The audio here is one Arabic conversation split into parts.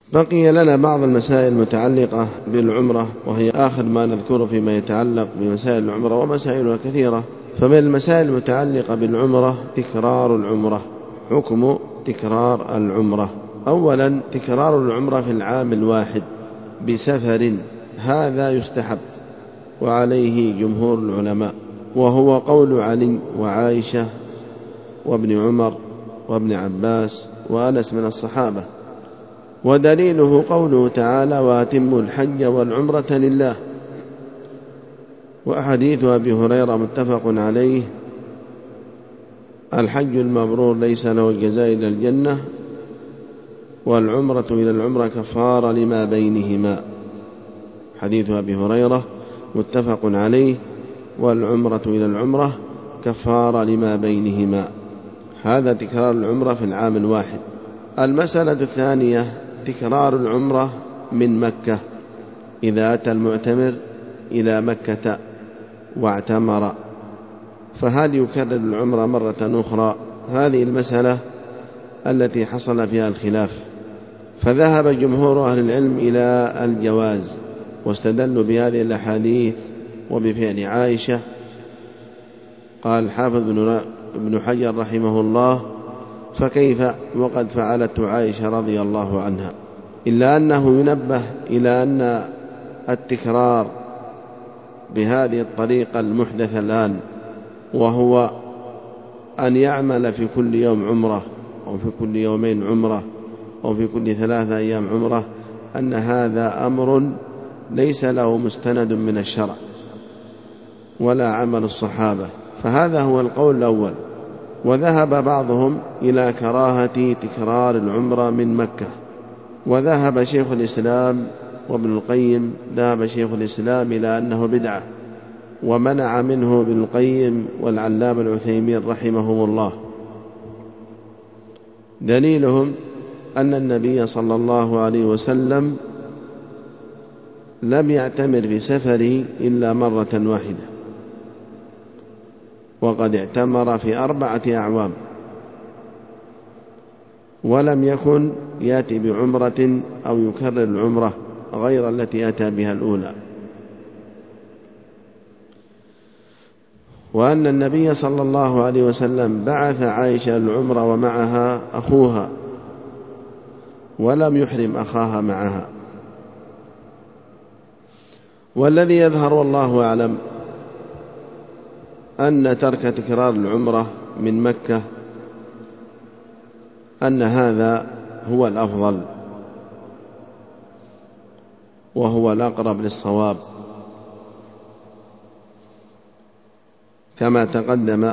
بقي لنا بعض المسائل المتعلقة بالعمرة، وهي آخر ما نذكره فيما يتعلق بمسائل العمرة، ومسائلها كثيرة. فمن المسائل المتعلقة بالعمرة تكرار العمرة. حكم تكرار العمرة: أولا، تكرار العمرة في العام الواحد بسفر هذا يستحب، وعليه جمهور العلماء، وهو قول علي وعائشة وابن عمر وابن عباس وأنس من الصحابة. ودليله قوله تعالى: وأتموا الحج والعمرة لله. وأحاديث أبي هريرة متفق عليه: الحج المبرور ليس له جزاء إلا الجنة، والعمرة إلى العمرة كفارة لما بينهما. حديث أبي هريرة متفق عليه: والعمرة إلى العمرة كفارة لما بينهما. هذا تكرار العمرة في العام الواحد. المسألة الثانية: تكرار العمرة من مكة، إذا أتى المعتمر إلى مكة واعتمر، فهل يكرر العمرة مرة أخرى؟ هذه المسألة التي حصل فيها الخلاف، فذهب جمهور أهل العلم إلى الجواز، واستدلوا بهذه الأحاديث وبفعل عائشة. قال الحافظ ابن حجر رحمه الله: فكيف وقد فعلته عائشة رضي الله عنها. إلا أنه ينبه إلى أن التكرار بهذه الطريقة المحدثة الآن، وهو أن يعمل في كل يوم عمرة، أو في كل يومين عمرة، أو في كل 3 أيام عمرة، أن هذا أمر ليس له مستند من الشرع ولا عمل الصحابة، فهذا هو القول الأول. وذهب بعضهم إلى كراهة تكرار العمرة من مكة، وذهب شيخ الإسلام وابن القيم إلى أنه بدعة، ومنع منه ابن القيم والعلامة العثيمين رحمهم الله. دليلهم أن النبي صلى الله عليه وسلم لم يعتمر في سفره إلا مرة واحدة، وقد اعتمر في 4 أعوام، ولم يكن يأتي بعمرة أو يكرر العمرة غير التي أتى بها الأولى. وأن النبي صلى الله عليه وسلم بعث عائشة العمرة ومعها أخوها، ولم يحرم أخاها معها. والذي يظهر والله أعلم أن ترك تكرار العمرة من مكة أن هذا هو الأفضل، وهو الأقرب للصواب، كما تقدم،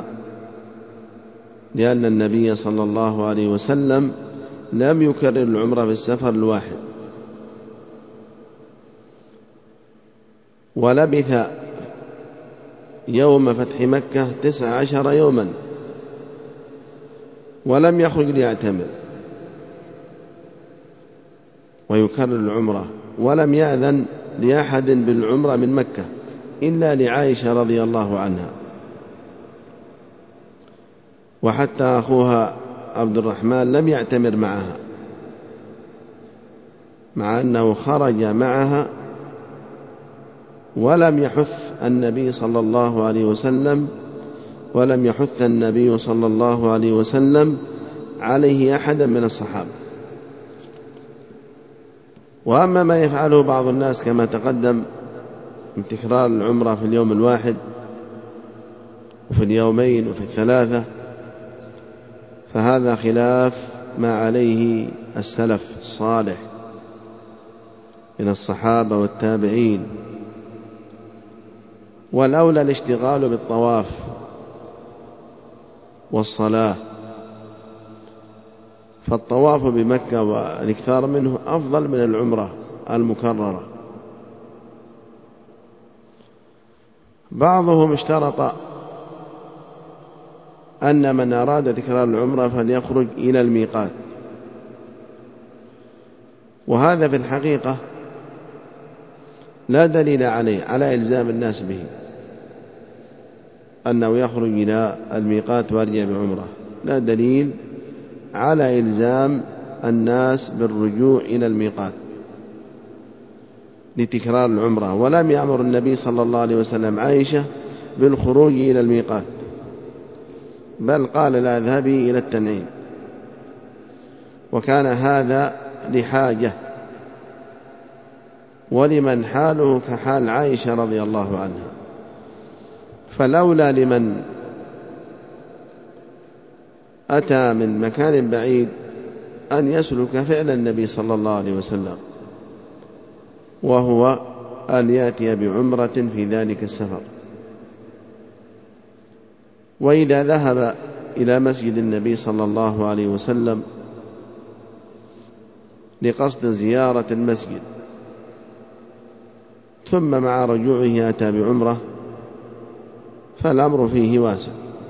لأن النبي صلى الله عليه وسلم لم يكرر العمرة في السفر الواحد، ولبث يوم فتح مكة 19 يوما ولم يخرج ليعتمر ويكرر العمرة، ولم يأذن لأحد بالعمرة من مكة إلا لعائشة رضي الله عنها. وحتى أخوها عبد الرحمن لم يعتمر معها، مع أنه خرج معها، ولم يحث النبي صلى الله عليه وسلم عليه أحدا من الصحابة. وأما ما يفعله بعض الناس كما تقدم من تكرار العمرة في اليوم الواحد وفي اليومين وفي 3، فهذا خلاف ما عليه السلف الصالح من الصحابة والتابعين. والأولى الاشتغال بالطواف والصلاة، فالطواف بمكة والاكثار منه أفضل من العمرة المكررة. بعضهم اشترط أن من أراد تكرار العمرة فليخرج إلى الميقات، وهذا في الحقيقة لا دليل عليه على إلزام الناس به، أنه يخرج إلى الميقات ويرجع بعمرة، لا دليل على إلزام الناس بالرجوع إلى الميقات لتكرار العمرة، ولم يأمر النبي صلى الله عليه وسلم عائشة بالخروج إلى الميقات، بل قال لا اذهبي إلى التنعيم، وكان هذا لحاجة ولمن حاله كحال عائشة رضي الله عنها. فلولا لمن أتى من مكان بعيد أن يسلك فعل النبي صلى الله عليه وسلم، وهو أن يأتي بعمرة في ذلك السفر. وإذا ذهب إلى مسجد النبي صلى الله عليه وسلم لقصد زيارة المسجد ثم مع رجوعه أتى بعمرة فالأمر فيه واسع.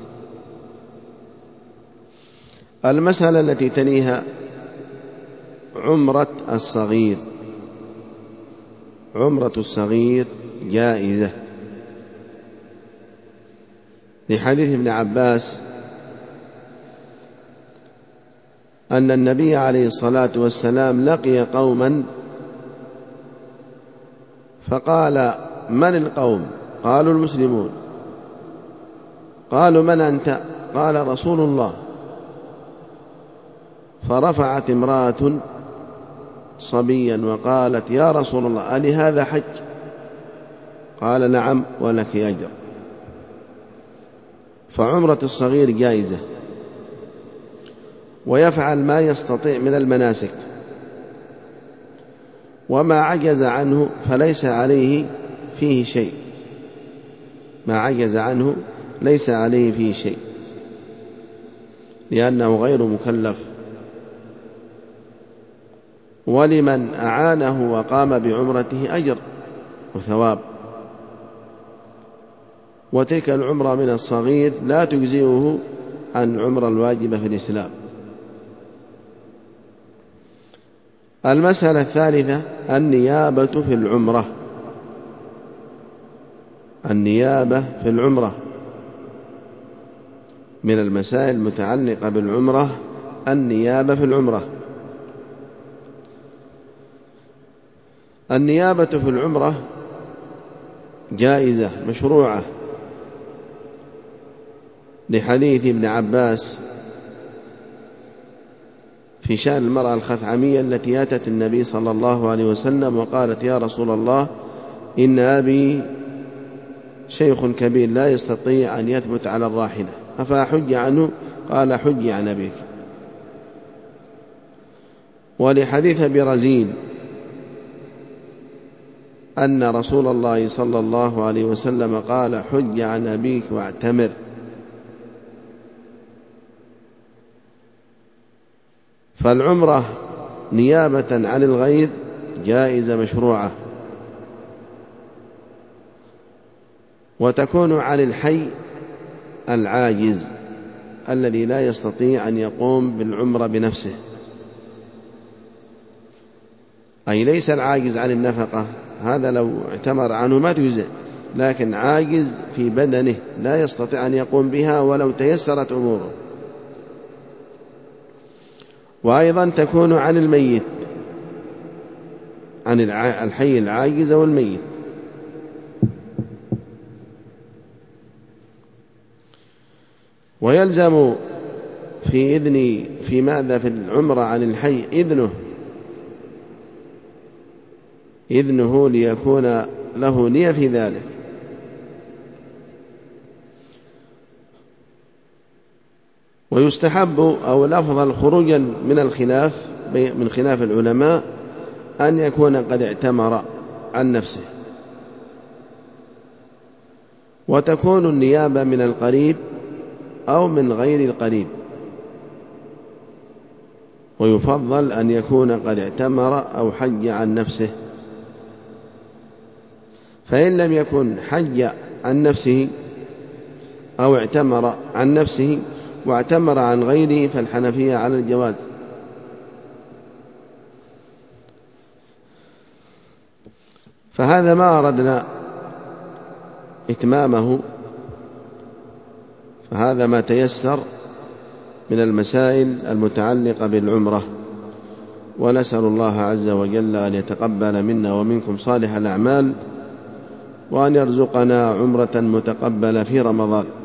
المسألة التي تليها عمرة الصغير. عمرة الصغير جائزة لحديث ابن عباس أن النبي عليه الصلاة والسلام لقي قوما فقال من القوم؟ قالوا المسلمون. قالوا من أنت؟ قال رسول الله. فرفعت امرأة صبيا وقالت يا رسول الله ألي هذا حج؟ قال نعم ولك أجر. فعمرة الصغير جائزة، ويفعل ما يستطيع من المناسك، وما عجز عنه فليس عليه فيه شيء، ما عجز عنه ليس عليه فيه شيء، لأنه غير مكلف. ولمن أعانه وقام بعمرته أجر وثواب. وتلك العمرة من الصغير لا تجزئه عن عمرة الواجبة في الإسلام. المسألة الثالثة النيابة في العمرة. النيابة في العمرة من المسائل المتعلقة بالعمرة. النيابة في العمرة. النيابة في العمرة جائزة مشروعة لحديث ابن عباس في شأن المرأة الخثعمية التي أتت النبي صلى الله عليه وسلم وقالت يا رسول الله إن أبي شيخ كبير لا يستطيع أن يثبت على الراحلة أفأحج عنه؟ قال حج عن أبيك. ولحديث أبي رزين أن رسول الله صلى الله عليه وسلم قال حج عن أبيك واعتمر. فالعمرة نيابة عن الغير جائزة مشروعة، وتكون عن الحي العاجز الذي لا يستطيع أن يقوم بالعمرة بنفسه، أي ليس العاجز عن النفقة، هذا لو اعتمر عنه ما تجزئ، لكن عاجز في بدنه لا يستطيع أن يقوم بها ولو تيسرت أموره. وأيضا تكون عن الميت، عن الحي العاجز والميت. ويلزم في ماذا في العمرة عن الحي إذنه ليكون له نية في ذلك. ويستحب أو الأفضل خروجا من خلاف العلماء أن يكون قد اعتمر عن نفسه. وتكون النيابة من القريب أو من غير القريب، ويفضل أن يكون قد اعتمر أو حج عن نفسه. فإن لم يكن حج عن نفسه أو اعتمر عن نفسه واعتمر عن غيره فالحنفية على الجواز. فهذا ما أردنا إتمامه، فهذا ما تيسر من المسائل المتعلقة بالعمرة. ونسأل الله عز وجل أن يتقبل منا ومنكم صالح الأعمال، وأن يرزقنا عمرة متقبلة في رمضان.